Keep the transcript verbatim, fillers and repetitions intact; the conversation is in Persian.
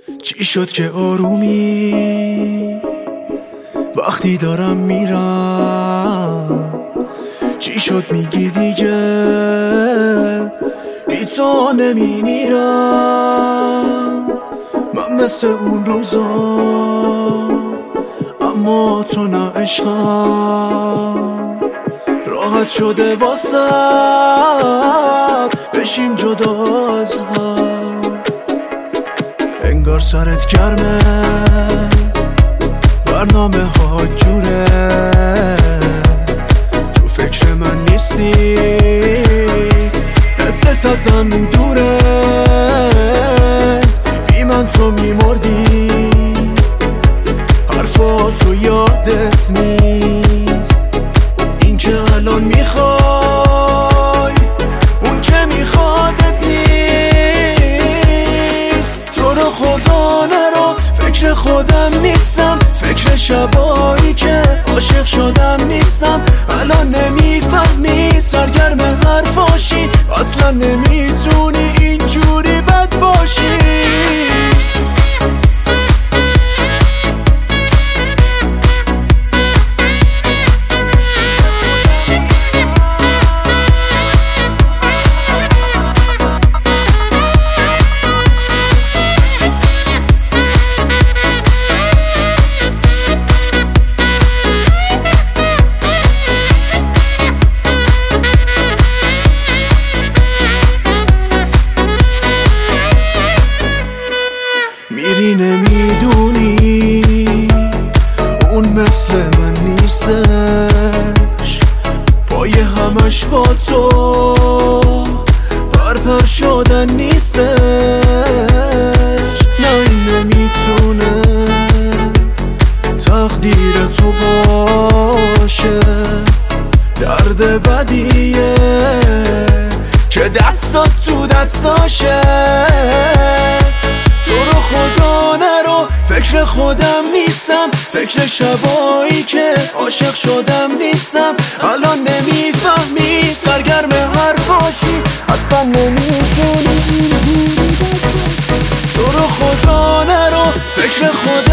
چی شد که آرومی وقتی دارم میرم؟ چی شد میگی دیگه بی تو نمیمیرم؟ من مثل اون روزا اما تو نه عشقم، راحت شده واسد بشیم جدا از هم. انگار سرت گرمه، برنامه ها جوره، تو فکر من نیستی، حست ازم دوره، بی من تو میمردی، حرفا تو یادت نیست، این که الان میخوای اون که میخوادت نیست. تو رو خدا نرو، فکر خودم نیستم، فکر شبایی که عاشق شدم نیستم. الان نمیفهمی سرگرم حرفاشی، اصلا نمیتونی اینجوری بد باشی. میری نمیدونی اون مثل من نیستش، پای همش با تو پرپر شدن نیستش. نه این نمیتونه تقدیر تو باشه، درد بدیه که دستات تو دستاشه. تو رو خدا نرو، فکر خودم نیستم، فکر شبایی که عاشق شدم نیستم. الان نمیفهمی سرگرم حرفاشی، اصلا نمیتونی. تو رو خدا نرو، فکر خودم